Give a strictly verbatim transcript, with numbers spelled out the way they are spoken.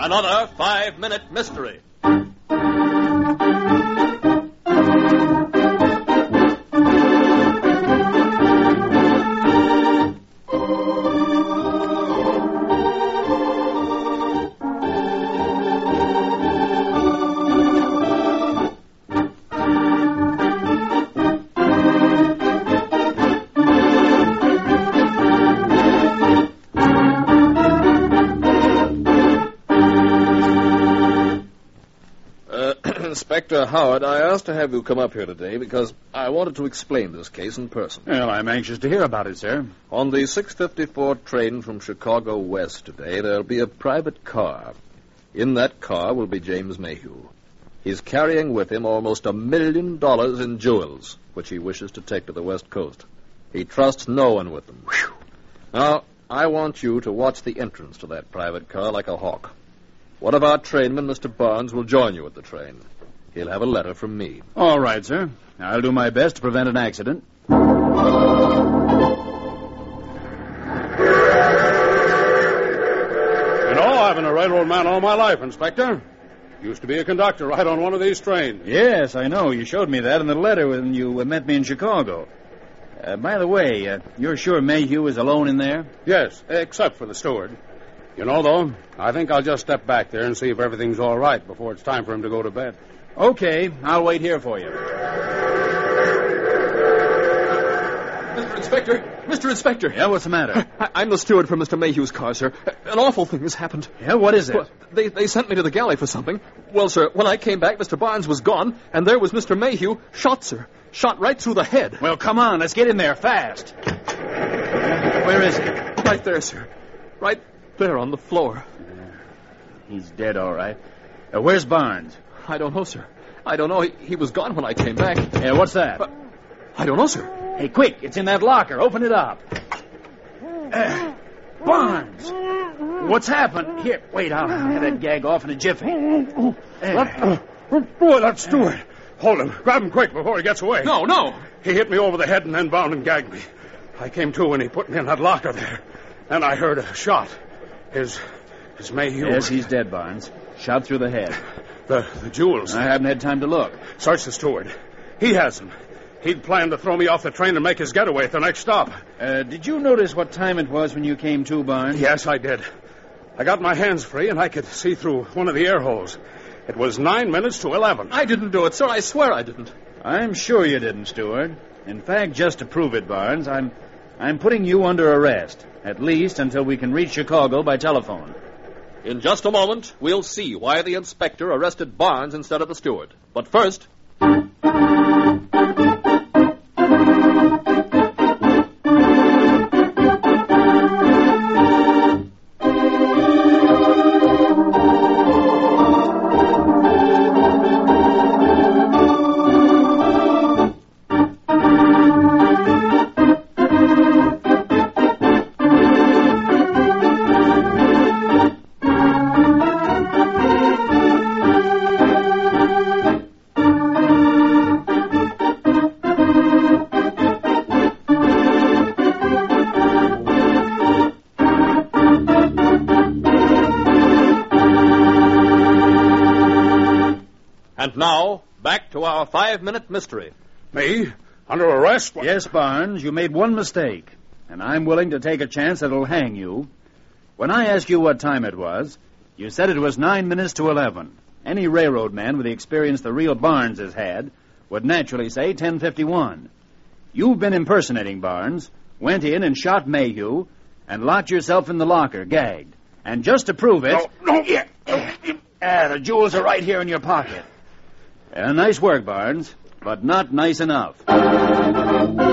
another five-minute mystery. Inspector Howard, I asked to have you come up here today because I wanted to explain this case in person. Well, I'm anxious to hear about it, sir. On the six fifty-four train from Chicago West today, there'll be a private car. In that car will be James Mayhew. He's carrying with him almost a million dollars in jewels, which he wishes to take to the West Coast. He trusts no one with them. Whew. Now, I want you to watch the entrance to that private car like a hawk. One of our trainmen, Mister Barnes, will join you at the train. He'll have a letter from me. All right, sir. I'll do my best to prevent an accident. You know, I've been a railroad man all my life, Inspector. Used to be a conductor right on one of these trains. Yes, I know. You showed me that in the letter when you uh, met me in Chicago. Uh, by the way, uh, you're sure Mayhew is alone in there? Yes, except for the steward. You know, though, I think I'll just step back there and see if everything's all right before it's time for him to go to bed. Okay, I'll wait here for you. Mister Inspector! Mister Inspector! Yeah, what's the matter? I- I'm the steward for Mister Mayhew's car, sir. An awful thing has happened. Yeah, what is it? Well, they, they sent me to the galley for something. Well, sir, when I came back, Mister Barnes was gone, and there was Mister Mayhew, shot, sir. Shot right through the head. Well, come on, let's get in there fast. Where is he? Right there, sir. Right there on the floor. He's dead, all right. Uh, where's Barnes? I don't know, sir. I don't know. He, he was gone when I came back. Yeah, what's that? But I don't know, sir. Hey, quick, it's in that locker. Open it up. Uh, Barnes! What's happened? Here, wait, I'll have that gag off in a jiffy. Uh, Boy, that steward. Hold him. Grab him quick before he gets away. No, no. He hit me over the head and then bound and gagged me. I came to when he put me in that locker there. Then I heard a shot. His... his Mayhew. Yes, he's dead, Barnes. Shot through the head. The, the jewels. I haven't had time to look. Search the steward. He has them. He'd planned to throw me off the train and make his getaway at the next stop. Uh, did you notice what time it was when you came to, Barnes? Yes, I did. I got my hands free and I could see through one of the air holes. It was nine minutes to eleven. I didn't do it, sir. I swear I didn't. I'm sure you didn't, Stewart. In fact, just to prove it, Barnes, I'm, I'm putting you under arrest, at least until we can reach Chicago by telephone. In just a moment, we'll see why the inspector arrested Barnes instead of the steward. But first... And now, back to our five-minute mystery. Me? Under arrest? What? Yes, Barnes, you made one mistake, and I'm willing to take a chance that it'll hang you. When I asked you what time it was, you said it was nine minutes to eleven. Any railroad man with the experience the real Barnes has had would naturally say ten fifty-one. You've been impersonating Barnes, went in and shot Mayhew, and locked yourself in the locker, gagged. And just to prove it... No, no. Yeah, ah, the jewels are right here in your pocket. Uh, nice work, Barnes, but not nice enough.